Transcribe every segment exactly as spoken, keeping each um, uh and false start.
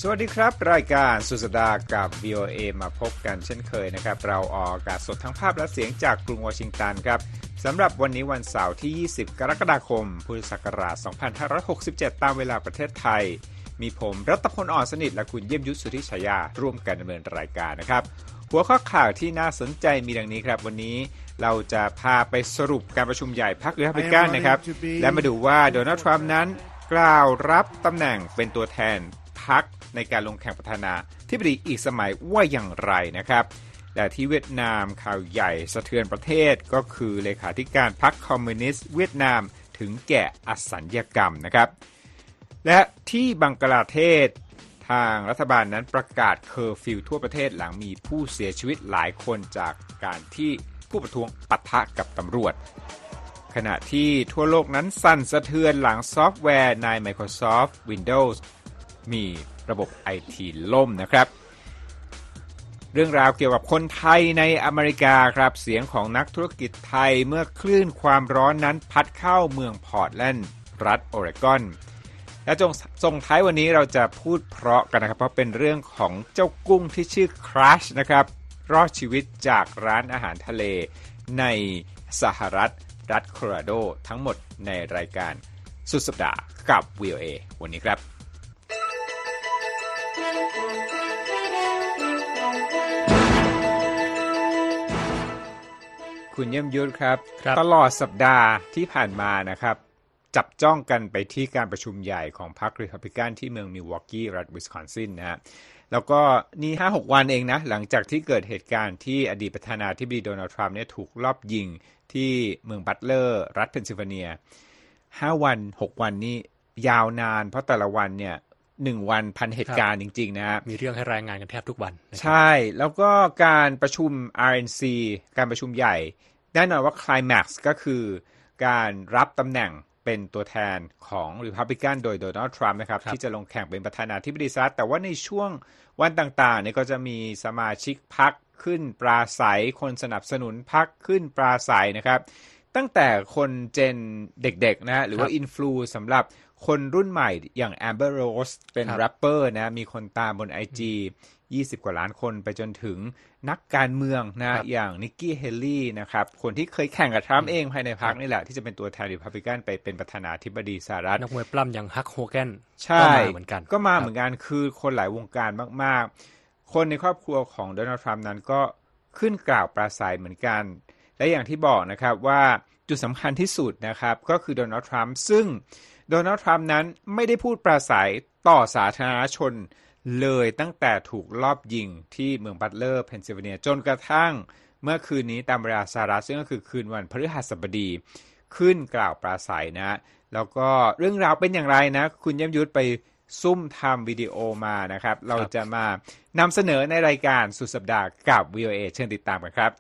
สวัสดีครับรายการสุดสัปดาห์กับ วี โอ เอ มาพบกันเช่นเคยนะครับเราออกอากาศสดทั้งภาพและเสียงจากกรุงวอชิงตันครับสำหรับวันนี้วันเสาร์ที่ยี่สิบกรกฎาคมพุทธศักราชสองพันห้าร้อยหกสิบเจ็ดตามเวลาประเทศไทยมีผมรัตพล อ่อนสนิทและคุณเยี่ยมยุทธสุทธิชยาร่วมกันดำเนินรายการนะครับหัวข้อข่าวที่น่าสนใจมีดังนี้ครับวันนี้เราจะพาไปสรุปการประชุมใหญ่พรรครีพับลิกันนะครับและมาดูว่าโดนัลด์ทรัมป์นั้นกล่าวรับตำแหน่งเป็นตัวแทนพรรคในการลงแข่งประธานาธิบดีอีกสมัยว่าอย่างไรนะครับและที่เวียดนามข่าวใหญ่สะเทือนประเทศก็คือเลขาธิการพรรคคอมมิวนิสต์เวียดนามถึงแก่อสัญญกรรมนะครับและที่บังกลาเทศทางรัฐบาลนั้นประกาศเคอร์ฟิวทั่วประเทศหลังมีผู้เสียชีวิตหลายคนจากการที่ผู้ประท้วงปะทะกับตำรวจขณะที่ทั่วโลกนั้นสั่นสะเทือนหลังซอฟต์แวร์ใน Microsoft Windows มีระบบ ไอ ที ล่มนะครับเรื่องราวเกี่ยวกับคนไทยในอเมริกาครับเสียงของนักธุรกิจไทยเมื่อคลื่นความร้อนนั้นพัดเข้าเมืองพอร์ตแลนด์รัฐโอเรกอนและจงส่งท้ายวันนี้เราจะพูดเพราะกันนะครับเพราะเป็นเรื่องของเจ้ากุ้งที่ชื่อครัชนะครับรอดชีวิตจากร้านอาหารทะเลในสหรัฐรัฐโคโลราโดทั้งหมดในรายการสุดสัปดาห์กับ วี โอ เอ วันนี้ครับคุณเยี่ยมยุทธครับตลอดสัปดาห์ที่ผ่านมานะครับจับจ้องกันไปที่การประชุมใหญ่ของพรรครีพับลิกันที่เมืองมิลวอกกี้รัฐวิสคอนซินนะฮะแล้วก็นี่ ห้าหก วันเองนะหลังจากที่เกิดเหตุการณ์ที่อดีตประธานาธิบดีโดนัลด์ทรัมป์เนี่ยถูกลอบยิงที่เมืองบัตเลอร์รัฐเพนซิลเวเนียห้าวันหกวันนี้ยาวนานเพราะแต่ละวันเนี่ยหนึ่งวันพันเหตุการณ์จริงๆนะฮะมีเรื่องให้รายงานกันแทบทุกวันใช่แล้วก็การประชุม อาร์ เอ็น ซี การประชุมใหญ่แน่นอนว่าไคลแม็กซ์ก็คือการรับตำแหน่งเป็นตัวแทนของ Republican โดยโดนัลด์ทรัมป์นะครับที่จะลงแข่งเป็นประธานาธิบดีสหรัฐแต่ว่าในช่วงวันต่างๆเนี่ยก็จะมีสมาชิกพรรคขึ้นปราศัยคนสนับสนุนพรรคขึ้นปราศัยนะครับตั้งแต่คนเจนเด็กๆนะหรือว่าอินฟลูสำหรับคนรุ่นใหม่อย่าง Amber Rose เป็นแรปเปอร์นะมีคนตามบน ไอ จี ยี่สิบกว่าล้านคนไปจนถึงนักการเมืองนะอย่างนิกกี้เฮลลี่นะครับคนที่เคยแข่งกับทรัมป์เองภายในพรรคนี่แหละที่จะเป็นตัวแทนรีพับลิกันไปเป็นประธานาธิบดีสหรัฐนักมวยปล้ำอย่างฮักโฮแกนก็มาเหมือนกันก็มาเหมือนกันคือคนหลายวงการมากๆคนในครอบครัวของโดนัลด์ทรัมป์นั้นก็ขึ้นกล่าวปราศัยเหมือนกันและอย่างที่บอกนะครับว่าจุดสำคัญที่สุดนะครับก็คือโดนัลด์ทรัมป์ซึ่งโดนัลด์ทรัมป์นั้นไม่ได้พูดปราศัยต่อสาธารณชนเลยตั้งแต่ถูกลอบยิงที่เมืองบัตเลอร์เพนซิลเวเนียจนกระทั่งเมื่อคืนนี้ตามเวลาสหรัฐซึ่งก็คือคืนวันพฤหัสบดีขึ้นกล่าวปราศัยนะแล้วก็เรื่องราวเป็นอย่างไรนะคุณเยี่ยมยุทธไปซุ่มทำวิดีโอมานะครับเราจะมานำเสนอในรายการสุดสัปดาห์กับ วี โอ เอ เชิญติดตามกันครับ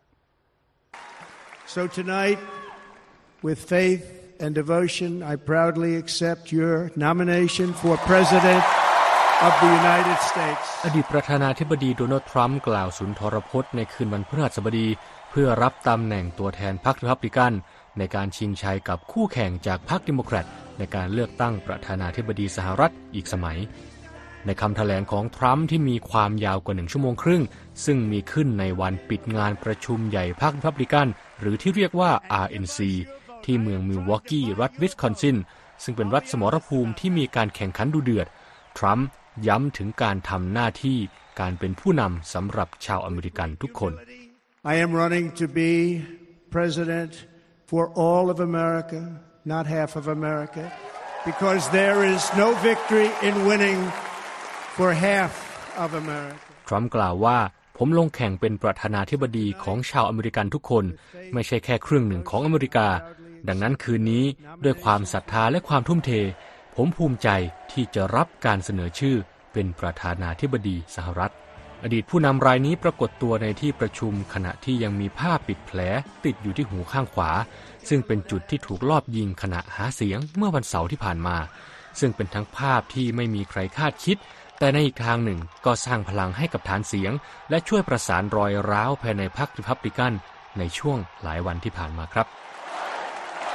So tonight with faith and devotion I proudly accept your nomination for president of the United States อดีตประธานาธิบดีโดนัลด์ทรัมป์กล่าวสุนทรพจน์ในคืนวันพฤหัสบดีเพื่อรับตำแหน่งตัวแทนพรรครีพับลิกันในการชิงชัยกับคู่แข่งจากพรรคเดโมแครตในการเลือกตั้งประธานาธิบดีสหรัฐอีกสมัยในคำแถลงของทรัมป์ที่มีความยาวกว่าหนึ่งชั่วโมงครึ่งซึ่งมีขึ้นในวันปิดงานประชุมใหญ่พรรครีพับลิกันหรือที่เรียกว่า อาร์ เอ็น ซี ที่เมืองมิลวอกกี้รัฐวิสคอนซินซึ่งเป็นรัฐสมรภูมิที่มีการแข่งขันดุเดือดทรัมป์ย้ำถึงการทำหน้าที่การเป็นผู้นำสำหรับชาวอเมริกันทุกคน I am running to be president for all of America, not half of America, because there is no victory in winning for half of America. ทรัมป์กล่าวว่าผมลงแข่งเป็นประธานาธิบดีของชาวอเมริกันทุกคนไม่ใช่แค่ครึ่งหนึ่งของอเมริกาดังนั้นคืนนี้ด้วยความศรัทธาและความทุ่มเทผมภูมิใจที่จะรับการเสนอชื่อเป็นประธานาธิบดีสหรัฐอดีตผู้นำรายนี้ปรากฏตัวในที่ประชุมขณะที่ยังมีผ้าปิดแผลติดอยู่ที่หูข้างขวาซึ่งเป็นจุดที่ถูกลอบยิงขณะหาเสียงเมื่อวันเสาร์ที่ผ่านมาซึ่งเป็นทั้งภาพที่ไม่มีใครคาดคิดแต่ในอีกทางหนึ่งก็สร้างพลังให้กับฐานเสียงและช่วยประสานรอยร้าวภายในพรรครีพับลิกันในช่วงหลายวันที่ผ่านมาครับ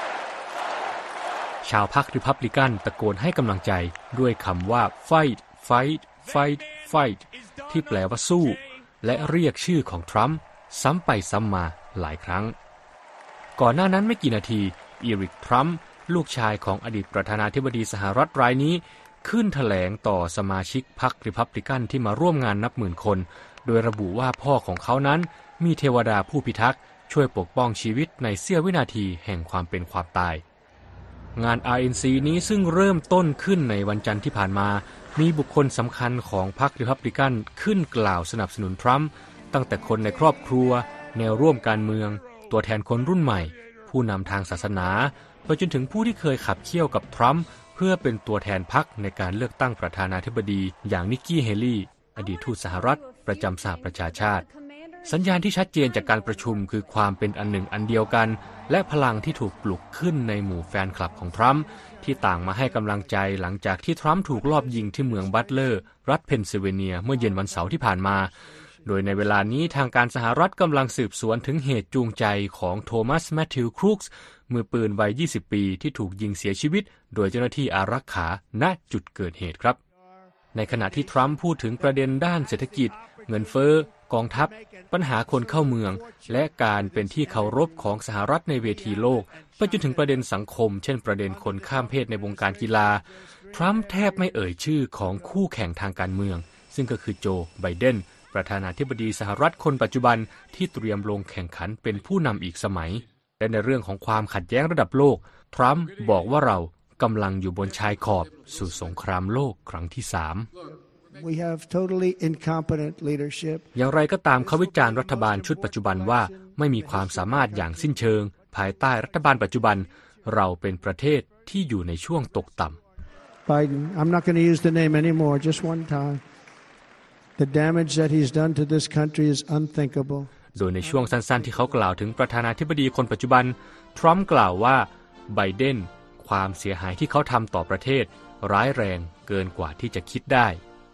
ชาวพรรครีพับลิกันตะโกนให้กำลังใจด้วยคำว่า fight fight fight fight ที่แปลว่าสู้และเรียกชื่อของทรัมป์ซ้ำไปซ้ำมาหลายครั้งก่อนหน้านั้นไม่กี่นาทีอีริกทรัมป์ลูกชายของอดีตประธานาธิบดีสหรัฐรายนี้ขึ้นแถลงต่อสมาชิกพรรคริพับลิกันที่มาร่วมงานนับหมื่นคนโดยระบุว่าพ่อของเขานั้นมีเทวดาผู้พิทักษ์ช่วยปกป้องชีวิตในเสี้ยววินาทีแห่งความเป็นความตายงาน อาร์ เอ็น ซี นี้ซึ่งเริ่มต้นขึ้นในวันจันทร์ที่ผ่านมามีบุคคลสำคัญของพรรคริพับลิกันขึ้นกล่าวสนับสนุนทรัมป์ตั้งแต่คนในครอบครัวแนวร่วมการเมืองตัวแทนคนรุ่นใหม่ผู้นำทางศาสนาไปจนถึงผู้ที่เคยขับเคี่ยวกับทรัมป์เพื่อเป็นตัวแทนพรรคในการเลือกตั้งประธานาธิบดีอย่างนิกกี้เฮลี่อดีตทูตสหรัฐประจำสหประชาชาติสัญญาณที่ชัดเจนจากการประชุมคือความเป็นอันหนึ่งอันเดียวกันและพลังที่ถูกปลุกขึ้นในหมู่แฟนคลับของทรัมป์ที่ต่างมาให้กำลังใจหลังจากที่ทรัมป์ถูกลอบยิงที่เมืองบัตเลอร์รัฐเพนซิลเวเนียเมื่อเย็นวันเสาร์ที่ผ่านมาโดยในเวลานี้ทางการสหรัฐกำลังสืบสวนถึงเหตุจูงใจของโทมัสแมทธิวครูกส์มือปืนวัยยี่สิบปีที่ถูกยิงเสียชีวิตโดยเจ้าหน้าที่อารักขาณจุดเกิดเหตุครับในขณะที่ทรัมป์พูดถึงประเด็นด้านเศรษฐกิจเงินเฟ้อกองทัพปัญหาคนเข้าเมืองและการเป็นที่เคารพของสหรัฐในเวทีโลกไปจนถึงประเด็นสังคมเช่นประเด็นคนข้ามเพศในวงการกีฬาทรัมป์แทบไม่เอ่ยชื่อของคู่แข่งทางการเมืองซึ่งก็คือโจไบเดนประธานาธิบดีสหรัฐคนปัจจุบันที่เตรียมลงแข่งขันเป็นผู้นำอีกสมัยและในเรื่องของความขัดแย้งระดับโลกทรัมป์บอกว่าเรากำลังอยู่บนชายขอบสู่สงครามโลกครั้งที่สาม We have totally incompetent leadership. อย่างไรก็ตามเขาวิจารณ์รัฐบาลชุดปัจจุบันว่าไม่มีความสามารถอย่างสิ้นเชิงภายใต้รัฐบาลปัจจุบันเราเป็นประเทศที่อยู่ในช่วงตกต่ำ Biden, I'm not going to use the name anymore, just one time. The damage that he's done to this country is unthinkable. โดยในช่วงสั้นๆที่เขากล่าวถึงประธานาธิบดีคนปัจจุบันทรัมป์กล่าวว่าไบเดนความเสียหายที่เขาทำต่อประเทศร้ายแรงเกินกว่าที่จะคิดได้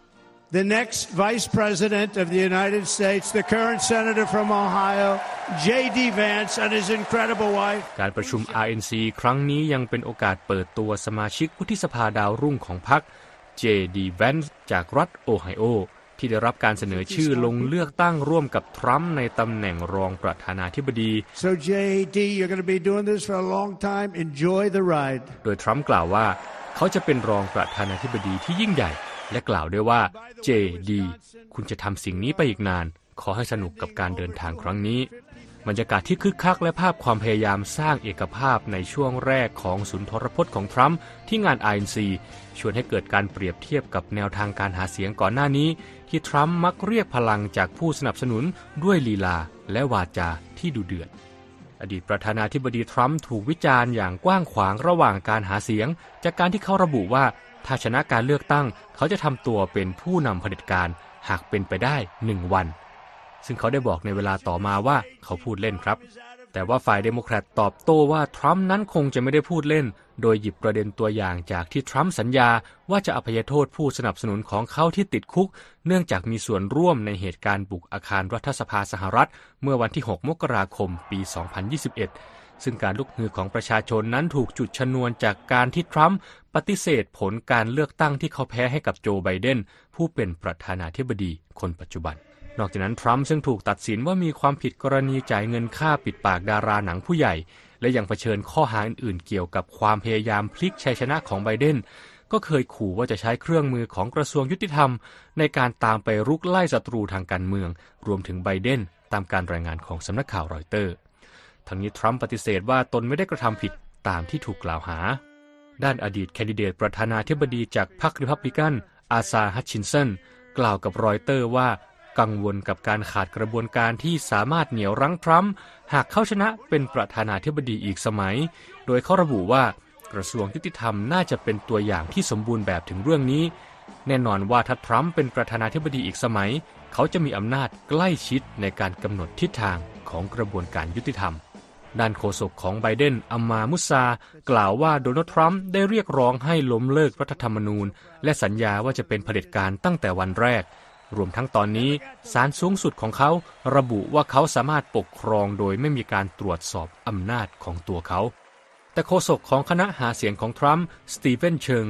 The next Vice President of the United States, the current Senator from Ohio, เจ ดี Vance, and his incredible wife. การประชุม อาร์ เอ็น ซี ครั้งนี้ยังเป็นโอกาสเปิดตัวสมาชิกวุฒิสภาดาวรุ่งของพรรค เจ ดี Vance จากรัฐโอไฮโอที่ได้รับการเสนอชื่อลงเลือกตั้งร่วมกับทรัมป์ในตำแหน่งรองประธานาธิบดี So เจ ดี you're going to be doing this for a long time. Enjoy the ride. โดยทรัมป์กล่าวว่าเขาจะเป็นรองประธานาธิบดีที่ยิ่งใหญ่และกล่าวด้วยว่า เจ ดี คุณจะทำสิ่งนี้ไปอีกนานขอให้สนุกกับการเดินทางครั้งนี้บรรยากาศที่คึกคักและภาพความพยายามสร้างเอกภาพในช่วงแรกของสุนทรพจน์ของทรัมป์ที่งาน อาร์ เอ็น ซี ชวนให้เกิดการเปรียบเทียบกับแนวทางการหาเสียงก่อนหน้านี้ที่ทรัมป์มักเรียกพลังจากผู้สนับสนุนด้วยลีลาและวาจาที่ดุเดือดอดีตประธานาธิบดีทรัมป์ถูกวิจารณ์อย่างกว้างขวางระหว่างการหาเสียงจากการที่เขาระบุว่าถ้าชนะการเลือกตั้งเขาจะทำตัวเป็นผู้นำเผด็จการหากเป็นไปได้หนึ่งวันซึ่งเขาได้บอกในเวลาต่อมาว่าเขาพูดเล่นครับแต่ว่าฝ่ายเดโมแครตตอบโต้ว่าทรัมป์นั้นคงจะไม่ได้พูดเล่นโดยหยิบประเด็นตัวอย่างจากที่ทรัมป์สัญญาว่าจะอภัยโทษผู้สนับสนุนของเขาที่ติดคุกเนื่องจากมีส่วนร่วมในเหตุการณ์บุกอาคารรัฐสภาสหรัฐเมื่อวันที่หกมกราคมปีสองพันยี่สิบเอ็ดซึ่งการลุกฮือของประชาชนนั้นถูกจุดชนวนจากการที่ทรัมป์ปฏิเสธผลการเลือกตั้งที่เขาแพ้ให้กับโจไบเดนผู้เป็นประธานาธิบดีคนปัจจุบันนอกจากนั้นทรัมป์ซึ่งถูกตัดสินว่ามีความผิดกรณีจ่ายเงินค่าปิดปากดาราหนังผู้ใหญ่และยังเผชิญข้อหาอื่นๆเกี่ยวกับความพยายามพลิกชัยชนะของไบเดนก็เคยขู่ว่าจะใช้เครื่องมือของกระทรวงยุติธรรมในการตามไปรุกไล่ศัตรูทางการเมืองรวมถึงไบเดนตามการรายงานของสำนักข่าวรอยเตอร์ทั้งนี้ทรัมป์ปฏิเสธว่าตนไม่ได้กระทำผิดตามที่ถูกกล่าวหาด้านอดีตแคนดิเดตประธานาธิบดีจากพรรคริพับลิกันอาซาฮัตชินสันกล่าวกับรอยเตอร์ว่ากังวลกับการขาดกระบวนการที่สามารถเหนี่ยวรั้งทรัมป์หากเขาชนะเป็นประธานาธิบดีอีกสมัยโดยเขาระบุว่ากระทรวงยุติธรรมน่าจะเป็นตัวอย่างที่สมบูรณ์แบบถึงเรื่องนี้แน่นอนว่าถ้าทรัมป์เป็นประธานาธิบดีอีกสมัยเขาจะมีอำนาจใกล้ชิดในการกำหนดทิศทางของกระบวนการยุติธรรมด้านโฆษกของไบเดนอัมมามุซากล่าวว่าโดนัลด์ทรัมป์ได้เรียกร้องให้ล้มเลิกรัฐธรรมนูญและสัญญาว่าจะเป็นเผด็จการตั้งแต่วันแรกรวมทั้งตอนนี้ศาลสูงสุดของเขาระบุว่าเขาสามารถปกครองโดยไม่มีการตรวจสอบอำนาจของตัวเขาแต่โฆษกของคณะหาเสียงของทรัมป์สตีเฟนเชิงก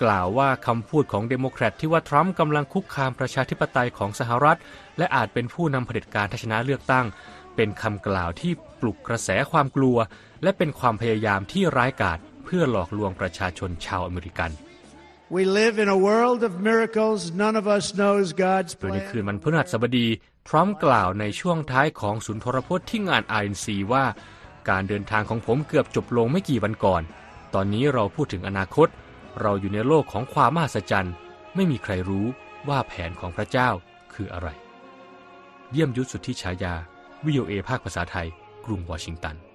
กล่าวว่าคำพูดของเดโมแครตที่ว่าทรัมป์กำลังคุกคามประชาธิปไตยของสหรัฐและอาจเป็นผู้นำเผด็จการถ้าชนะเลือกตั้งเป็นคำกล่าวที่ปลุกกระแสความกลัวและเป็นความพยายามที่ร้ายกาจเพื่อหลอกลวงประชาชนชาวอเมริกัน We live in a world of miracles. None of us knows God's plan. โดยในคืนวันพฤหัสบดีทรัมป์กล่าวในช่วงท้ายของสุนทรพจน์ที่งาน อาร์ เอ็น ซี ว่าการเดินทางของผมเกือบจบลงไม่กี่วันก่อนตอนนี้เราพูดถึงอนาคตเราอยู่ในโลกของความมหัศจรรย์ไม่มีใครรู้ว่าแผนของพระเจ้าคืออะไรเยี่ยมยุทธสุทธิฉายา วี โอ เอ ภาคภาษาไทยกรุงวอชิงตัน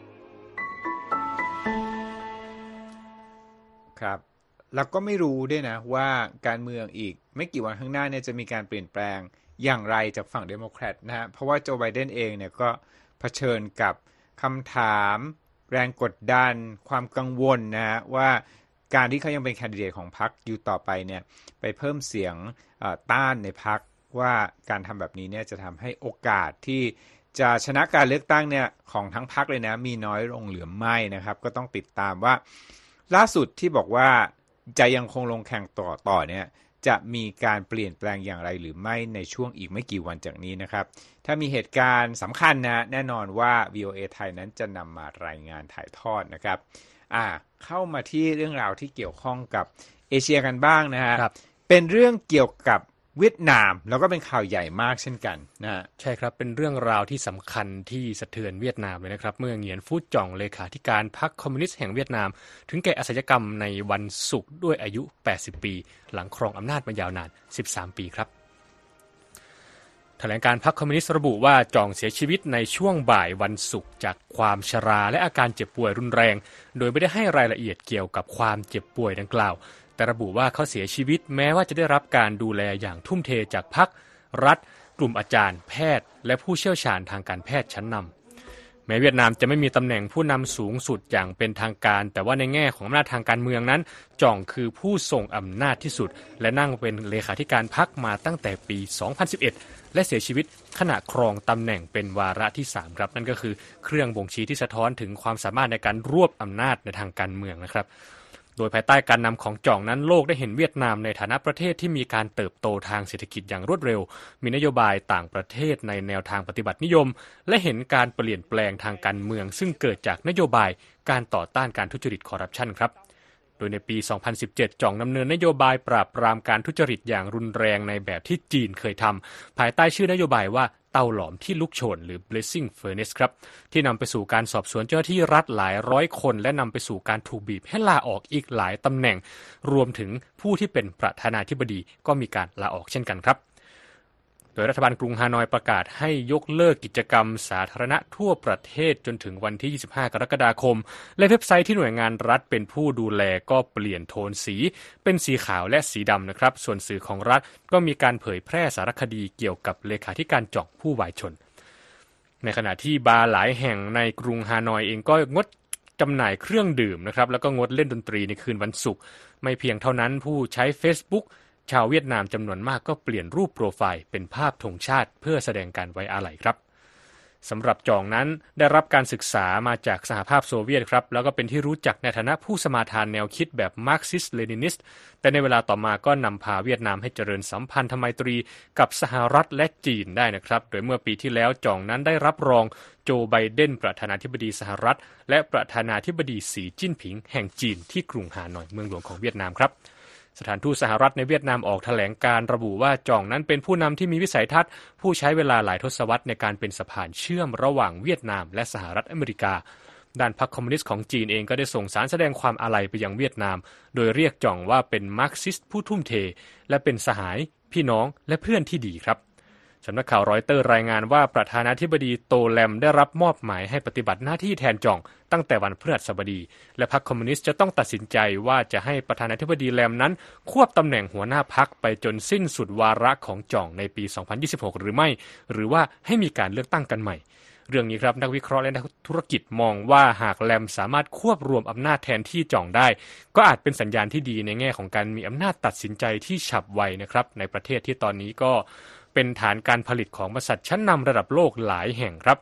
ครับแล้วก็ไม่รู้ด้วยนะว่าการเมืองอีกไม่กี่วันข้างหน้าเนี่ยจะมีการเปลี่ยนแปลงอย่างไรจากฝั่งเดโมแครตนะฮะเพราะว่าโจไบเดนเองเนี่ยก็เผชิญกับคำถามแรงกดดันความกังวลนะฮะว่าการที่เขายังเป็นแคนดิเดตของพรรคอยู่ต่อไปเนี่ยไปเพิ่มเสียงต้านในพรรคว่าการทำแบบนี้เนี่ยจะทำให้โอกาสที่จะชนะการเลือกตั้งเนี่ยของทั้งพรรคเลยนะมีน้อยลงหรือไม่นะครับก็ต้องติดตามว่าล่าสุดที่บอกว่าจะยังคงลงแข่งต่อต่อเนี่ยจะมีการเปลี่ยนแปลงอย่างไรหรือไม่ในช่วงอีกไม่กี่วันจากนี้นะครับถ้ามีเหตุการณ์สำคัญนะแน่นอนว่า วี โอ เอ ไทยนั้นจะนำมารายงานถ่ายทอดนะครับอ่าเข้ามาที่เรื่องราวที่เกี่ยวข้องกับเอเชียกันบ้างนะฮะเป็นเรื่องเกี่ยวกับเวียดนามแล้วก็เป็นข่าวใหญ่มากเช่นกันนะใช่ครับเป็นเรื่องราวที่สำคัญที่สะเทือนเวียดนามเลยนะครับเมื่อเหงียนฟู่จ่องเลขาธิการพรรคคอมมิวนิสต์แห่งเวียดนามถึงแก่อาชญากรรมในวันศุกร์ด้วยอายุแปดสิบปีหลังครองอำนาจมายาวนานสิบสามปีครับแถลงการพรรคคอมมิวนิสต์ระบุว่าจ่องเสียชีวิตในช่วงบ่ายวันศุกร์จากความชราและอาการเจ็บป่วยรุนแรงโดยไม่ได้ให้รายละเอียดเกี่ยวกับความเจ็บป่วยดังกล่าวแต่ระบุว่าเขาเสียชีวิตแม้ว่าจะได้รับการดูแลอย่างทุ่มเทจากพรรครัฐกลุ่มอาจารย์แพทย์และผู้เชี่ยวชาญทางการแพทย์ชั้นนำแม้เวียดนามจะไม่มีตำแหน่งผู้นำสูงสุดอย่างเป็นทางการแต่ว่าในแง่ของอำนาจทางการเมืองนั้นจ่องคือผู้ทรงอำนาจที่สุดและนั่งเป็นเลขาธิการพรรคมาตั้งแต่ปีสองพันสิบเอ็ดและเสียชีวิตขณะครองตำแหน่งเป็นวาระที่สามครับนั่นก็คือเครื่องบ่งชี้ที่สะท้อนถึงความสามารถในการรวบอำนาจในทางการเมืองนะครับโดยภายใต้การนำของจ่องนั้นโลกได้เห็นเวียดนามในฐานะประเทศที่มีการเติบโตทางเศรษฐกิจอย่างรวดเร็วมีนโยบายต่างประเทศในแนวทางปฏิบัตินิยมและเห็นการเปลี่ยนแปลงทางการเมืองซึ่งเกิดจากนโยบายการต่อต้านการทุจริตคอร์รัปชันครับโดยในปีสองพันสิบเจ็ดจ่องดำเนินนโยบายปราบปรามการทุจริตอย่างรุนแรงในแบบที่จีนเคยทำภายใต้ชื่อนโยบายว่าเตาหลอมที่ลุกโชนหรือ blazing furnace ครับที่นำไปสู่การสอบสวนเจ้าหน้าที่รัฐหลายร้อยคนและนำไปสู่การถูกบีบให้ลาออกอีกหลายตำแหน่งรวมถึงผู้ที่เป็นประธานาธิบดีก็มีการลาออกเช่นกันครับโดยรัฐบาลกรุงฮานอยประกาศให้ยกเลิกกิจกรรมสาธารณะทั่วประเทศจนถึงวันที่ยี่สิบห้ากรกฎาคมและเว็บไซต์ที่หน่วยงานรัฐเป็นผู้ดูแลก็เปลี่ยนโทนสีเป็นสีขาวและสีดำนะครับส่วนสื่อของรัฐก็มีการเผยแพร่สารคดีเกี่ยวกับเลขาธิการจ่องผู้วายชนในขณะที่บาร์หลายแห่งในกรุงฮานอยเองก็งดจำหน่ายเครื่องดื่มนะครับแล้วก็งดเล่นดนตรีในคืนวันศุกร์ไม่เพียงเท่านั้นผู้ใช้ Facebookชาวเวียดนามจำนวนมากก็เปลี่ยนรูปโปรไฟล์เป็นภาพธงชาติเพื่อแสดงการไว้อาลัยครับสำหรับจ่องนั้นได้รับการศึกษามาจากสหภาพโซเวียตครับแล้วก็เป็นที่รู้จักในฐานะผู้สมาทานแนวคิดแบบมาร์กซิสต์เลนินิสต์แต่ในเวลาต่อมาก็นำพาเวียดนามให้เจริญสัมพันธไมตรีกับสหรัฐและจีนได้นะครับโดยเมื่อปีที่แล้วจ่องนั้นได้รับรองโจไบเดนประธานาธิบดีสหรัฐและประธานาธิบดีสีจิ้นผิงแห่งจีนที่กรุงฮานอยเมืองหลวงของเวียดนามครับสถานทูตสหรัฐในเวียดนามออกแถลงการระบุว่าจ่องนั้นเป็นผู้นำที่มีวิสัยทัศน์ผู้ใช้เวลาหลายทศวรรษในการเป็นสะพานเชื่อมระหว่างเวียดนามและสหรัฐอเมริกาด้านพรรคคอมมิวนิสต์ของจีนเองก็ได้ส่งสารแสดงความอาลัยไปยังเวียดนามโดยเรียกจ่องว่าเป็นมาร์กซิสต์ผู้ทุ่มเทและเป็นสหายพี่น้องและเพื่อนที่ดีครับสำนักข่าวรอยเตอร์รายงานว่าประธานาธิบดีโตแลมได้รับมอบหมายให้ปฏิบัติหน้าที่แทนจ่องตั้งแต่วันพฤหัสบดีและพรรคคอมมิวนิสต์จะต้องตัดสินใจว่าจะให้ประธานาธิบดีแลมนั้นควบตำแหน่งหัวหน้าพรรคไปจนสิ้นสุดวาระของจ่องในปีสองพันยี่สิบหกหรือไม่หรือว่าให้มีการเลือกตั้งกันใหม่เรื่องนี้ครับนักวิเคราะห์และนักธุรกิจมองว่าหากแลมสามารถควบรวมอำนาจแทนที่จ่องได้ก็อาจเป็นสัญญาณที่ดีในแง่ของการมีอำนาจตัดสินใจที่ฉับไวนะครับในประเทศที่ตอนนี้ก็เป็นฐานการผลิตของบริษัทชั้นนำระดับโลกหลายแห่งครับ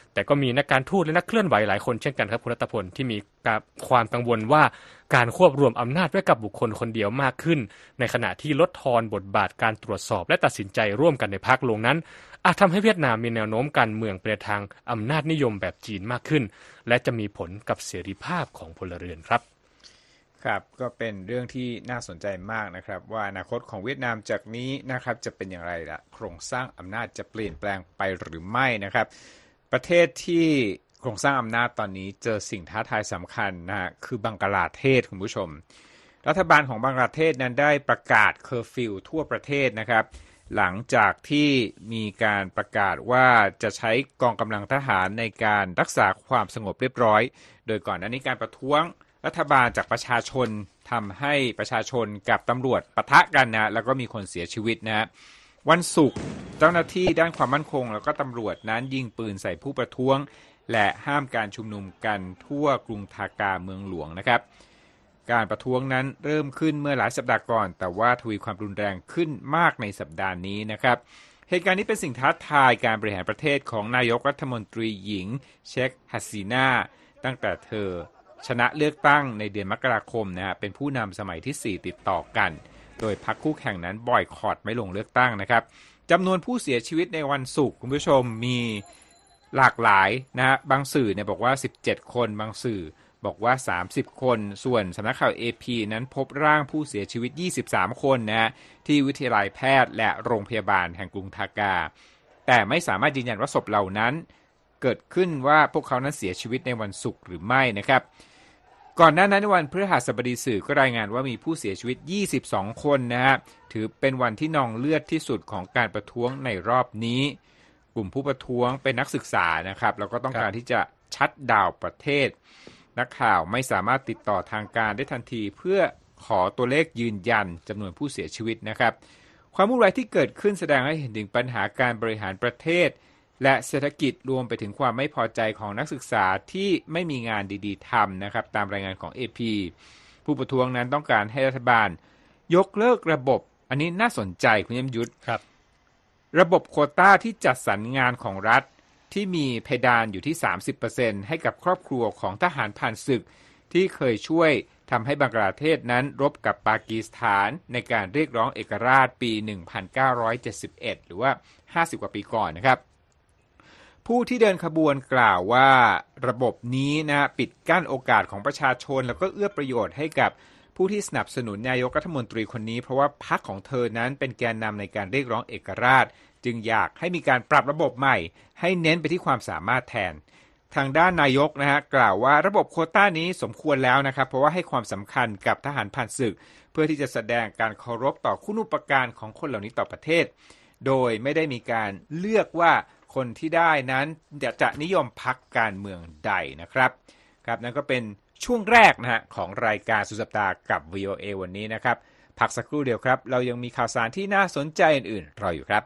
แต่ก็มีนักการทูตและนักเคลื่อนไหวหลายคนเช่นกันครับคุณรัตพลที่มีความกังวลว่าการควบรวมอำนาจไว้กับบุคคลคนเดียวมากขึ้นในขณะที่ลดทอนบทบาทการตรวจสอบและตัดสินใจร่วมกันในพรรคลงนั้นอาจทำให้เวียดนามมีแนวโน้มการเมืองไปทางอำนาจนิยมแบบจีนมากขึ้นและจะมีผลกับเสรีภาพของพลเรือนครับครับก็เป็นเรื่องที่น่าสนใจมากนะครับว่าอนาคตของเวียดนามจากนี้นะครับจะเป็นอย่างไรล่ะโครงสร้างอำนาจจะเปลี่ยนแปลงไปหรือไม่นะครับประเทศที่โครงสร้างอำนาจตอนนี้เจอสิ่งท้าทายสำคัญนะฮะคือบังกลาเทศคุณผู้ชมรัฐบาลของบังกลาเทศนั้นได้ประกาศเคอร์ฟิวทั่วประเทศนะครับหลังจากที่มีการประกาศว่าจะใช้กองกำลังทหารในการรักษาความสงบเรียบร้อยโดยก่อนหน้านี้การประท้วงรัฐบาลจากประชาชนทำให้ประชาชนกับตำรวจปะทะกันนะแล้วก็มีคนเสียชีวิตนะวันศุกร์เจ้าหน้าที่ด้านความมั่นคงแล้วก็ตำรวจนั้นยิงปืนใส่ผู้ประท้วงและห้ามการชุมนุมกันทั่วกรุงทากาเมืองหลวงนะครับการประท้วงนั้นเริ่มขึ้นเมื่อหลายสัปดาห์ก่อนแต่ว่าทวีความรุนแรงขึ้นมากในสัปดาห์นี้นะครับเหตุการณ์นี้เป็นสิ่งท้าทายการบริหารประเทศของนายกรัฐมนตรีหญิงเชคฮัสซีนาตั้งแต่เธอชนะเลือกตั้งในเดือนมกราคมนะฮะเป็นผู้นำสมัยที่สี่ติดต่อกันโดยพรรคคู่แข่งนั้นบอยคอตไม่ลงเลือกตั้งนะครับจำนวนผู้เสียชีวิตในวันศุกร์คุณผู้ชมมีหลากหลายนะฮะบางสื่อเนี่ยบอกว่าสิบเจ็ดคนบางสื่อบอกว่าสามสิบคนส่วนสำนักข่าว เอ พี นั้นพบร่างผู้เสียชีวิตยี่สิบสามคนนะฮะที่วิทยาลัยแพทย์และโรงพยาบาลแห่งกรุงทากาแต่ไม่สามารถยืนยันว่าศพเหล่านั้นเกิดขึ้นว่าพวกเขานั้นเสียชีวิตในวันศุกร์หรือไม่นะครับก่อนหน้านั้นวันพฤหัสบดีสื่อก็รายงานว่ามีผู้เสียชีวิตยี่สิบสองคนนะฮะถือเป็นวันที่นองเลือดที่สุดของการประท้วงในรอบนี้กลุ่มผู้ประท้วงเป็นนักศึกษานะครับแล้วก็ต้องการที่จะชัตดาวน์ประเทศนักข่าวไม่สามารถติดต่อทางการได้ทันทีเพื่อขอตัวเลขยืนยันจำนวนผู้เสียชีวิตนะครับความวุ่นวายที่เกิดขึ้นแสดงให้เห็นถึงปัญหาการบริหารประเทศและเศรษฐกิจรวมไปถึงความไม่พอใจของนักศึกษาที่ไม่มีงานดีๆทำนะครับตามรายงานของ เอ พี ผู้ประท้วงนั้นต้องการให้รัฐบาลยกเลิกระบบอันนี้น่าสนใจคุณยมยุทธครับระบบโควต้าที่จัดสรรงานของรัฐที่มีเพดานอยู่ที่ สามสิบเปอร์เซ็นต์ ให้กับครอบครัวของทหารผ่านศึกที่เคยช่วยทำให้บังกลาเทศนั้นรบกับปากีสถานในการเรียกร้องเอกราชปีหนึ่งพันเก้าร้อยเจ็ดสิบเอ็ดหรือว่าห้าสิบกว่าปีก่อนนะครับผู้ที่เดินขบวนกล่าวว่าระบบนี้นะปิดกั้นโอกาสของประชาชนแล้วก็เอื้อประโยชน์ให้กับผู้ที่สนับสนุนนายกรัฐมนตรีคนนี้เพราะว่าพรรคของเธอนั้นเป็นแกนนำในการเรียกร้องเอกราชจึงอยากให้มีการปรับระบบใหม่ให้เน้นไปที่ความสามารถแทนทางด้านนายกนะฮะกล่าวว่าระบบโควต้านี้สมควรแล้วนะครับเพราะว่าให้ความสำคัญกับทหารผ่านศึกเพื่อที่จะแสดงการเคารพต่อคุณูปการของคนเหล่านี้ต่อประเทศโดยไม่ได้มีการเลือกว่าคนที่ได้นั้นจะนิยมพรรคการเมืองใดนะครับครับนั่นก็เป็นช่วงแรกนะฮะของรายการสุดสัปดาห์กับ วี โอ เอ วันนี้นะครับพักสักครู่เดียวครับเรายังมีข่าวสารที่น่าสนใจอื่นๆรออยู่ครับ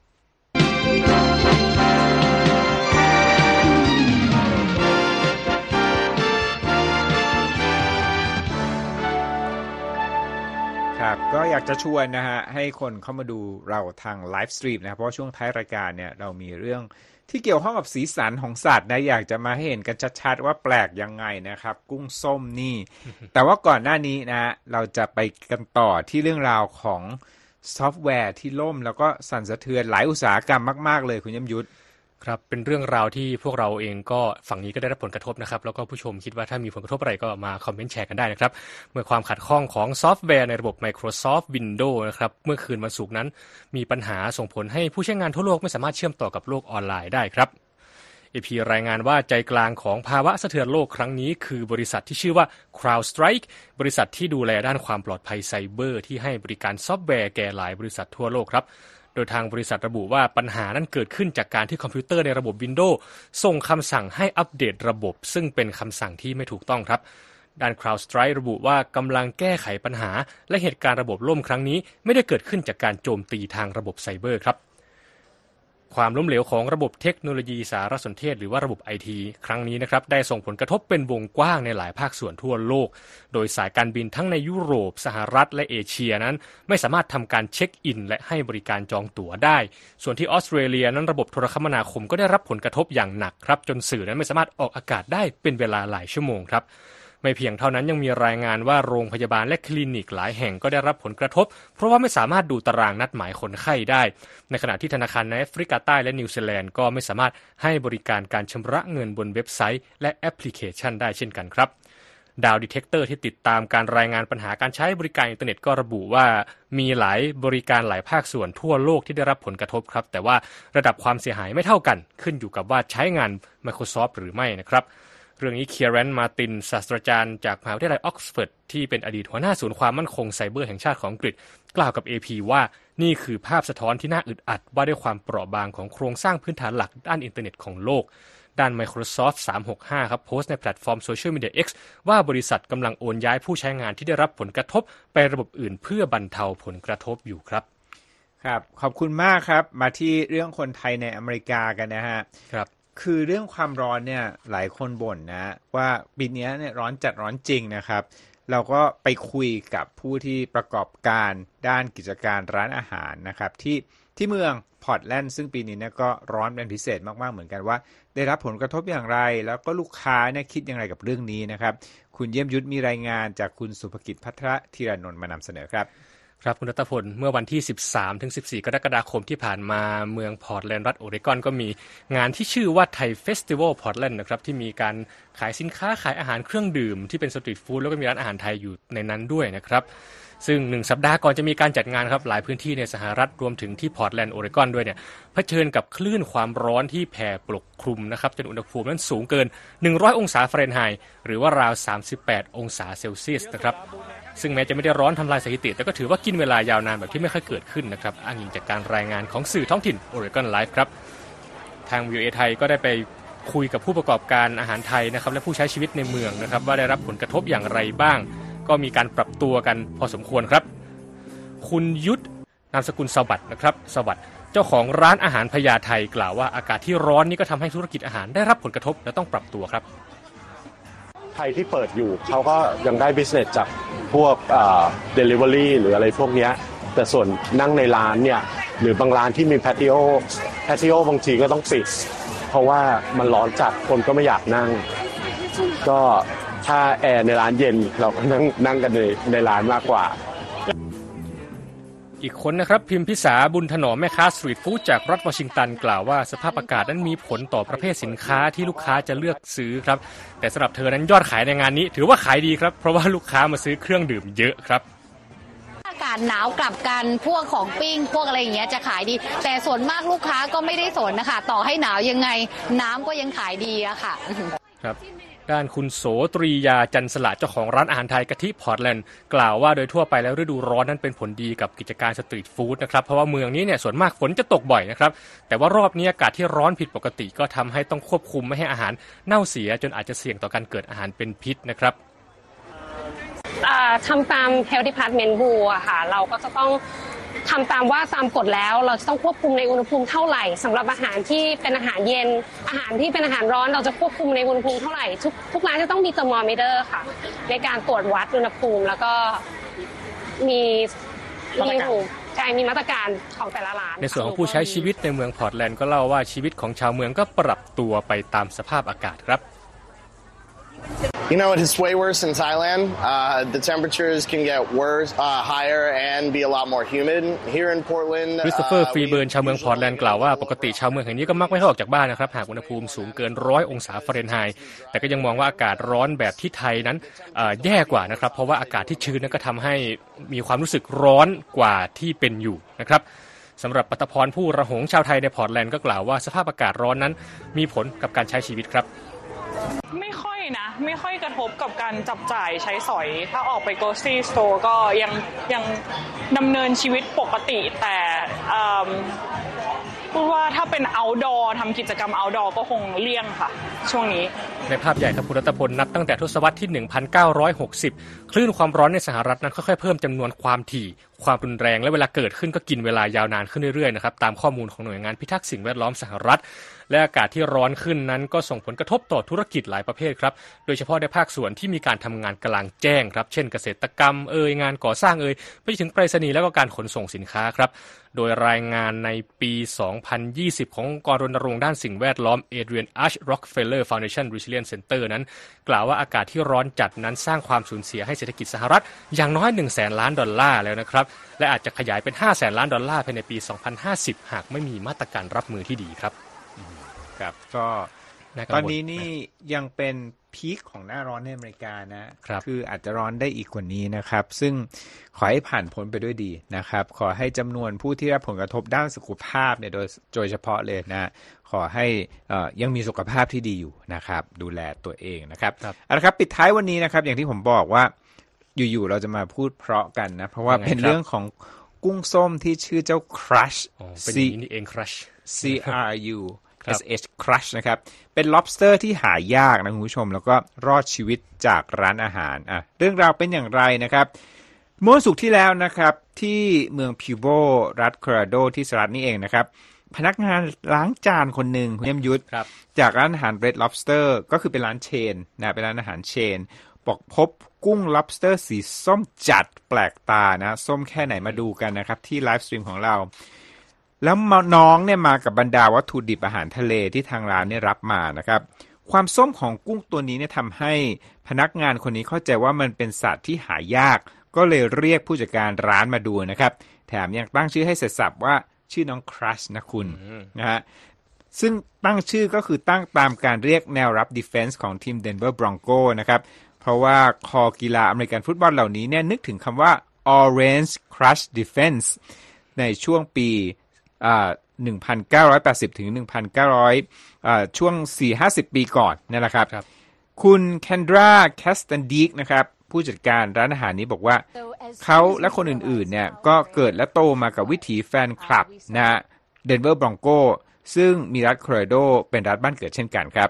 ครับก็อยากจะชวนนะฮะให้คนเข้ามาดูเราทางไลฟ์สตรีมนะครับเพราะช่วงท้ายรายการเนี่ยเรามีเรื่องที่เกี่ยวข้องกับสีสันของสัตว์นะอยากจะมาให้เห็นกันชัดๆว่าแปลกยังไงนะครับกุ้งส้มนี่ แต่ว่าก่อนหน้านี้นะเราจะไปกันต่อที่เรื่องราวของซอฟต์แวร์ที่ล่มแล้วก็สั่นสะเทือนหลายอุตสาหกรรมมากๆเลยคุณยมยุทธครับเป็นเรื่องราวที่พวกเราเองก็ฝั่งนี้ก็ได้รับผลกระทบนะครับแล้วก็ผู้ชมคิดว่าถ้ามีผลกระทบอะไรก็มาคอมเมนต์แชร์กันได้นะครับเมื่อความขัดข้องของซอฟต์แวร์ในระบบ Microsoft Windows นะครับเมื่อคืนวันศุกร์นั้นมีปัญหาส่งผลให้ผู้ใช้งานทั่วโลกไม่สามารถเชื่อมต่อกับโลกออนไลน์ได้ครับ เอ พี รายงานว่าใจกลางของภาวะสะเทือนโลกครั้งนี้คือบริษัทที่ชื่อว่า CrowdStrike บริษัทที่ดูแลด้านความปลอดภัยไซเบอร์ที่ให้บริการซอฟต์แวร์แก่หลายบริษัททั่วโลกครับโดยทางบริษัทระบุว่าปัญหานั้นเกิดขึ้นจากการที่คอมพิวเตอร์ในระบบ Windows ส่งคำสั่งให้อัปเดตระบบซึ่งเป็นคำสั่งที่ไม่ถูกต้องครับด้าน CrowdStrike ระบุว่ากำลังแก้ไขปัญหาและเหตุการณ์ระบบล่มครั้งนี้ไม่ได้เกิดขึ้นจากการโจมตีทางระบบไซเบอร์ครับความล้มเหลวของระบบเทคโนโลยีสารสนเทศหรือว่าระบบ ไอ ที ครั้งนี้นะครับได้ส่งผลกระทบเป็นวงกว้างในหลายภาคส่วนทั่วโลกโดยสายการบินทั้งในยุโรปสหรัฐและเอเชียนั้นไม่สามารถทำการเช็คอินและให้บริการจองตั๋วได้ส่วนที่ออสเตรเลียนั้นระบบโทรคมนาคมก็ได้รับผลกระทบอย่างหนักครับจนสื่อนั้นไม่สามารถออกอากาศได้เป็นเวลาหลายชั่วโมงครับไม่เพียงเท่านั้นยังมีรายงานว่าโรงพยาบาลและคลินิกหลายแห่งก็ได้รับผลกระทบเพราะว่าไม่สามารถดูตารางนัดหมายคนไข้ได้ในขณะที่ธนาคารในแอฟริกาใต้และนิวซีแลนด์ก็ไม่สามารถให้บริการการชำระเงินบนเว็บไซต์และแอปพลิเคชันได้เช่นกันครับดาวดีเทคเตอร์ที่ติดตามการรายงานปัญหาการใช้บริการอินเทอร์เน็ตก็ระบุว่ามีหลายบริการหลายภาคส่วนทั่วโลกที่ได้รับผลกระทบครับแต่ว่าระดับความเสียหายไม่เท่ากันขึ้นอยู่กับว่าใช้งาน Microsoft หรือไม่นะครับเรื่องนี้เคียรันมาตินศาสตราจารย์จากมหาวิทยาลัยออกซฟอร์ดที่เป็นอดีตหัวหน้าศูนย์ความมั่นคงไซเบอร์แห่งชาติของอังกฤษกล่าวกับ เอ พี ว่านี่คือภาพสะท้อนที่น่าอึดอัดว่าด้วยความเปราะบางของโครงสร้างพื้นฐานหลักด้านอินเทอร์เน็ตของโลกด้าน Microsoft สามหกห้าครับโพสต์ในแพลตฟอร์มโซเชียลมีเดีย X ว่าบริษัทกำลังโอนย้ายผู้ใช้งานที่ได้รับผลกระทบไประบบอื่นเพื่อบรรเทาผลกระทบอยู่ครับครับขอบคุณมากครับมาที่เรื่องคนไทยในอเมริกากันนะฮะครับคือเรื่องความร้อนเนี่ยหลายคนบ่นนะว่าปีนี้เนี่ยร้อนจัดร้อนจริงนะครับเราก็ไปคุยกับผู้ที่ประกอบการด้านกิจการร้านอาหารนะครับที่ที่เมืองพอร์ตแลนด์ซึ่งปีนี้เนี่ยก็ร้อนเป็นพิเศษมากๆเหมือนกันว่าได้รับผลกระทบอย่างไรแล้วก็ลูกค้าเนี่ยคิดอย่างไรกับเรื่องนี้นะครับคุณเยี่ยมยุทธมีรายงานจากคุณสุภกิจภัทรธีรนนท์มานำเสนอครับครับคุณรัตพลเมื่อวันที่ สิบสามถึงสิบสี่ กรกฎาคมที่ผ่านมาเมืองพอร์ตแลนด์รัฐโอเรกอนก็มีงานที่ชื่อว่าไทยเฟสติวัลพอร์ตแลนด์นะครับที่มีการขายสินค้าขายอาหารเครื่องดื่มที่เป็นสตรีทฟู้ดแล้วก็มีร้านอาหารไทยอยู่ในนั้นด้วยนะครับซึ่งหนึ่งสัปดาห์ก่อนจะมีการจัดงานครับหลายพื้นที่ในสหรัฐรวมถึงที่พอร์ตแลนด์โอเรกอนด้วยเนี่ยเผชิญกับคลื่นความร้อนที่แผ่ปกคลุมนะครับจนอุณหภูมินั้นสูงเกินหนึ่งร้อยองศาฟาเรนไฮต์หรือว่าราวสามสิบแปดองศาเซลเซียสนะครับซึ่งแม้จะไม่ได้ร้อนทำลายสถิติแต่ก็ถือว่ากินเวลายาวนานแบบที่ไม่ค่อยเกิดขึ้นนะครับอ้างอิงจากการรายงานของสื่อท้องถิ่น Oregon Live ครับทาง วี โอ เอ ไทยก็ได้ไปคุยกับผู้ประกอบการอาหารไทยนะครับและผู้ใช้ชีวิตในเมืองนะครับว่าได้รับผลกระทบอย่างไรบ้างก็มีการปรับตัวกันพอสมควรครับคุณยุทธนามสกุลสวัสดิ์นะครับสวัสดิ์เจ้าของร้านอาหารพญาไทกล่าวว่าอากาศที่ร้อนนี้ก็ทำให้ธุรกิจอาหารได้รับผลกระทบและต้องปรับตัวครับไทยที่เปิดอยู่เขาก็ยังได้ business จากพวกเอ่อ delivery หรืออะไรพวกนี้แต่ส่วนนั่งในร้านเนี่ยหรือบางร้านที่มี patio patio บางทีก็ต้องปิดเพราะว่ามันร้อนจัดคนก็ไม่อยากนั่งก็ถ้าแอร์ในร้านเย็นเราก็นั่งนั่งกันในในร้านมากกว่าอีกคนนะครับพิมพิสาบุญถนอมแม่ค้าสตรีทฟู้ดจากรัฐวอชิงตันกล่าวว่าสภาพอากาศนั้นมีผลต่อประเภทสินค้าที่ลูกค้าจะเลือกซื้อครับแต่สำหรับเธอนั้นยอดขายในงานนี้ถือว่าขายดีครับเพราะว่าลูกค้ามาซื้อเครื่องดื่มเยอะครับอากาศหนาวกลับกันพวกของปิ้งพวกอะไรอย่างเงี้ยจะขายดีแต่ส่วนมากลูกค้าก็ไม่ได้สนนะคะต่อให้หนาวยังไงน้ำก็ยังขายดีอะค่ะครับด้านคุณโสตรียาจันสละเจ้าของร้านอาหารไทยกะทิพอร์ตแลนด์กล่าวว่าโดยทั่วไปแล้วฤดูร้อนนั้นเป็นผลดีกับกิจการสตรีทฟู้ดนะครับเพราะว่าเมืองนี้เนี่ยส่วนมากฝนจะตกบ่อยนะครับแต่ว่ารอบนี้อากาศที่ร้อนผิดปกติก็ทำให้ต้องควบคุมไม่ให้อาหารเน่าเสียจนอาจจะเสี่ยงต่อการเกิดอาหารเป็นพิษนะครับทำตาม Health Department Rule อะค่ะเราก็จะต้องทำตามว่าตามกฎแล้วเราจะต้องควบคุมในอุณหภูมิเท่าไหร่สำหรับอาหารที่เป็นอาหารเย็นอาหารที่เป็นอาหารร้อนเราจะควบคุมในอุณหภูมิเท่าไหร่ทุกทุกร้านจะต้องมีเทอร์โมมิเตอร์ค่ะในการตรวจวัดอุณหภูมิแล้วก็มีมีหูใช่มีมาตรการของแต่ละร้านในส่วนของผู้ใช้ชีวิตในเมืองพอร์ตแลนด์ก็เล่าว่าชีวิตของชาวเมืองก็ปรับตัวไปตามสภาพอากาศครับ You know, it's way worse in Thailand. Uh, the temperatures can get worse, uh, higher and be a lot more humid. Here in Portland, คริสโตเฟอร์ฟรีเบิร์นชาวเมืองพอร์ตแลนด์กล่าวว่าปกติชาวเมืองแห่งนี้ก็มักไม่ให้ออกจากบ้านนะครับหากอุณหภูมิสูงเกินร้อยองศาฟาเรนไฮต์แต่ก็ยังมองว่าอากาศร้อนแบบที่ไทยนั้นแย่กว่านะครับเพราะว่าอากาศที่ชื้นนั้นก็ทำให้มีความรู้สึกร้อนกว่าที่เป็นอยู่นะครับสำหรับปัตภรผู้ระหงชาวไทยในพอร์ตแลนด์ก็กล่าวว่าสภาพอากาศร้อนนั้นมีผลกับการใช้ชีวิตครับไม่ค่อยนะไม่ค่อยกระทบกับการจับจ่ายใช้สอยถ้าออกไป grocery store ก็ยังยังดำเนินชีวิตปกติแต่พูดว่าถ้าเป็น outdoor ทำกิจกรรม outdoor ก็คงเลี่ยงค่ะช่วงนี้ในภาพใหญ่ครับคุณรัตพลนับตั้งแต่ทศวรรษที่หนึ่งพันเก้าร้อยหกสิบคลื่นความร้อนในสหรัฐนั้นค่อยๆเพิ่มจำนวนความถี่ความรุนแรงและเวลาเกิดขึ้นก็กินเวลายาวนานขึ้นเรื่อยๆนะครับตามข้อมูลของหน่วยงานพิทักษ์สิ่งแวดล้อมสหรัฐและอากาศที่ร้อนขึ้นนั้นก็ส่งผลกระทบต่อธุรกิจหลายประเภทครับโดยเฉพาะในภาคส่วนที่มีการทำงานกลางแจ้งครับเช่นเกษตรกรรมเอ่ยงานก่อสร้างเอ่ยไปถึงไปรษณีย์และก็การขนส่งสินค้าครับโดยรายงานในปี สองพันยี่สิบ ขององค์กรรณรงค์ด้านสิ่งแวดล้อม Adrian H. Rockefeller Foundation Resilience Center นั้นกล่าวว่าอากาศที่ร้อนจัดนั้นสร้างความสูญเสียให้เศรษฐกิจสหรัฐอย่างน้อย หนึ่งแสน ล้านดอลลาร์แล้วนะครับและอาจจะขยายเป็น ห้าแสน ล้านดอลลาร์ภายในปี สองพันห้าสิบ หากไม่มีมาตรการรับมือที่ดีครับครับก็ตอนนี้นี่ยังเป็นพีคของหน้าร้อนในอเมริกานะคืออาจจะร้อนได้อีกกว่านี้นะครับซึ่งขอให้ผ่านพ้นไปด้วยดีนะครับขอให้จำนวนผู้ที่รับผลกระทบด้านสุขภาพเนี่ยโดยโดยเฉพาะเลยนะขอให้ยังมีสุขภาพที่ดีอยู่นะครับดูแลตัวเองนะครับเอาละครับปิดท้ายวันนี้นะครับอย่างที่ผมบอกว่าอยู่ๆเราจะมาพูดเพราะกันนะเพราะว่าเป็นเรื่องของกุ้งส้มที่ชื่อเจ้า Crush เป็นอย่างนี้นี่เอง Crush C R U S H Crush นะครับเป็น lobster ที่หายากนะคุณผู้ชมแล้วก็รอดชีวิตจากร้านอาหารอ่ะเรื่องราวเป็นอย่างไรนะครับเมื่อศุกร์ที่แล้วนะครับที่เมืองพิวโบรัฐโคโลราโดที่สหรัฐนี่เองนะครับพนักงานล้างจานคนหนึ่งคุณยมยุทธจากร้านอาหาร Red Lobster ก็คือเป็นร้านเชนนะเป็นร้านอาหารเชนบอกพบกุ้ง lobster สีส้มจัดแปลกตานะส้มแค่ไหนมาดูกันนะครับที่ไลฟ์สตรีมของเราแล้วน้องเนี่ยมากับบรรดาวัตถุดิบอาหารทะเลที่ทางร้านเนี่ยรับมานะครับความส้มของกุ้งตัวนี้เนี่ยทำให้พนักงานคนนี้เข้าใจว่ามันเป็นสัตว์ที่หายากก็เลยเรียกผู้จัดการร้านมาดูนะครับแถมยังตั้งชื่อให้เสร็จสับว่าชื่อน้องครัชนะคุณนะฮะซึ่งตั้งชื่อก็คือตั้งตามการเรียกแนวรับดิเฟนส์ของทีม Denver Broncos นะครับเพราะว่าคอกีฬาอเมริกันฟุตบอลเหล่านี้เนี่ยนึกถึงคำว่า Orange Crush Defense ในช่วงปีอ่า หนึ่งพันเก้าร้อยแปดสิบ ถึง หนึ่งพันเก้าร้อย อ่าช่วง สี่ห้าสิบ ปีก่อนนั่นแหละครับคุณแคนดราแคสตันดิกนะครับผู้จัดการร้านอาหารนี้บอกว่าเขาและคนอื่นๆเนี่ยก็เกิดและโตมากับวิถีแฟนคลับนะเดนเวอร์บรอนโกซึ่งมีรัฐโคโลราโดเป็นรัฐบ้านเกิดเช่นกันครับ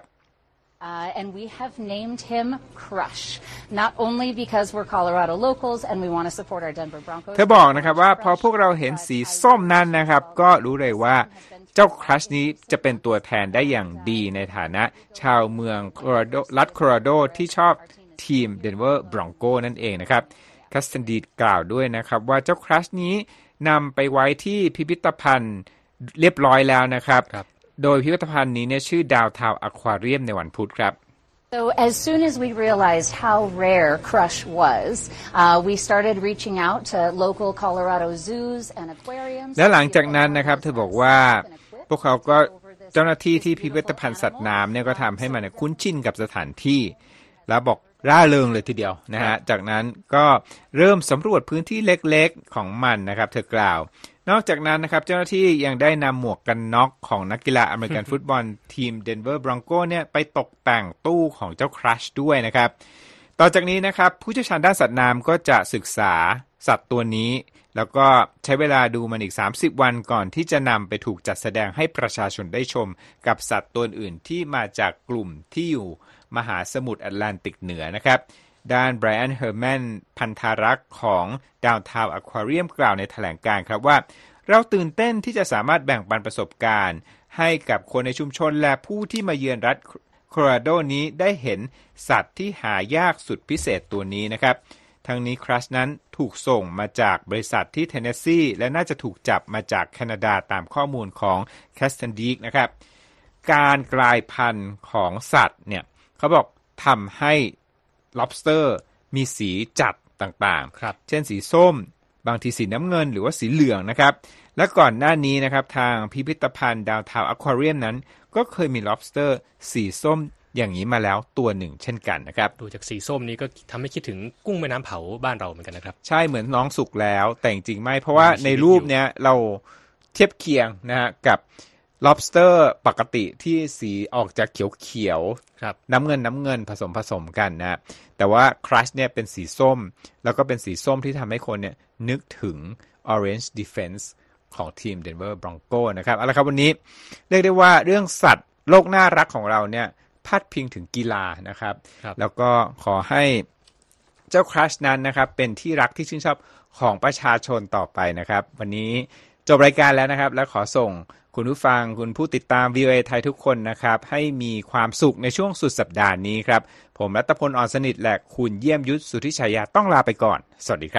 Uh, and we have named him Crush, not only because we're Colorado locals and we want to support our Denver Broncos. เธอบอกนะครับว่าพอพวกเราเห็นสีส้มนั้นนะครับก็รู้เลยว่าเจ้า Crush นี้จะเป็นตัวแทนได้อย่างดีในฐานะชาวเมืองโคโลราโดรัฐโคโลราโดที่ชอบทีม Denver Broncos นั่นเองนะครับคัสตันดีดกล่าวด้วยนะครับว่าเจ้า Crush นี้นำไปไว้ที่พิพิธภัณฑ์เรียบร้อยแล้วนะครับโดยพิพิธภัณฑ์นี้เนี่ยชื่อ Downtown Aquarium ในวันพุธครับ So as soon as we realized how rare Crush was, uh, we started reaching out to local Colorado zoos and aquariums. และหลังจากนั้นนะครับเธอบอกว่าพวกเขาก็เจ้าหน้าที่ที่พิพิธภัณฑ์สัตว์น้ำเนี่ยก็ทำให้มันคุ้นชินกับสถานที่แล้วบอกร่าเริงเลยทีเดียวนะฮะจากนั้นก็เริ่มสำรวจพื้นที่เล็กๆของมันนะครับเธอกล่าวนอกจากนั้นนะครับเจ้าหน้าที่ยังได้นำหมวกกันน็อกของนักกีฬาอเมริกันฟุตบอลทีม Denver Broncos เนี่ยไปตกแต่งตู้ของเจ้า Crush ด้วยนะครับต่อจากนี้นะครับผู้เชี่ยวชาญด้านสัตว์น้ำก็จะศึกษาสัตว์ตัวนี้แล้วก็ใช้เวลาดูมันอีกสามสิบวันก่อนที่จะนำไปถูกจัดแสดงให้ประชาชนได้ชมกับสัตว์ตัวอื่นที่มาจากกลุ่มที่อยู่มหาสมุทรแอตแลนติกเหนือนะครับด้านไบรอันเฮอร์แมนพันธารักษ์ของ Downtown Aquarium กล่าวในแถลงการณ์ครับว่าเราตื่นเต้นที่จะสามารถแบ่งปันประสบการณ์ให้กับคนในชุมชนและผู้ที่มาเยือนรัฐโคโลราโดนี้ได้เห็นสัตว์ที่หายากสุดพิเศษตัวนี้นะครับทั้งนี้ครัชนั้นถูกส่งมาจากบริษัทที่เทนเนสซีและน่าจะถูกจับมาจากแคนาดาตามข้อมูลของแคสตันดิกนะครับการกลายพันธุ์ของสัตว์เนี่ยเขาบอกทำให้ lobster มีสีจัดต่างๆเช่นสีส้มบางทีสีน้ำเงินหรือว่าสีเหลืองนะครับและก่อนหน้านี้นะครับทางพิพิธภัณฑ์ Downtown Aquarium นั้นก็เคยมี lobster สีส้มอย่างนี้มาแล้วตัวหนึ่งเช่นกันนะครับดูจากสีส้มนี้ก็ทำให้คิดถึงกุ้งแม่น้ำเผาบ้านเราเหมือนกันนะครับใช่เหมือนน้องสุกแล้วแต่จริงๆไม่เพราะว่าในรูปเนี้ยเราเทียบเคียงนะฮะกับ lobster ปกติที่สีออกจากเขียวๆน้ำเงินน้ำเงินผสมผสมกันนะแต่ว่า Crush เนี่ยเป็นสีส้มแล้วก็เป็นสีส้มที่ทำให้คนเนี่ยนึกถึง Orange Defense ของทีม Denver Broncos นะครับเอาละครับวันนี้เรียกได้ว่าเรื่องสัตว์โลกน่ารักของเราเนี่ยพาดพิงถึงกีฬานะครับแล้วก็ขอให้เจ้า Crush นั้นนะครับเป็นที่รักที่ชื่นชอบของประชาชนต่อไปนะครับวันนี้จบรายการแล้วนะครับและขอส่งคุณผู้ฟังคุณผู้ติดตาม วี โอ เอ ไทยทุกคนนะครับให้มีความสุขในช่วงสุดสัปดาห์นี้ครับผมรัตพล อ่อนสนิทและคุณเยี่ยมยุทธสุทธิชัยยาต้องลาไปก่อนสวัสดีครับ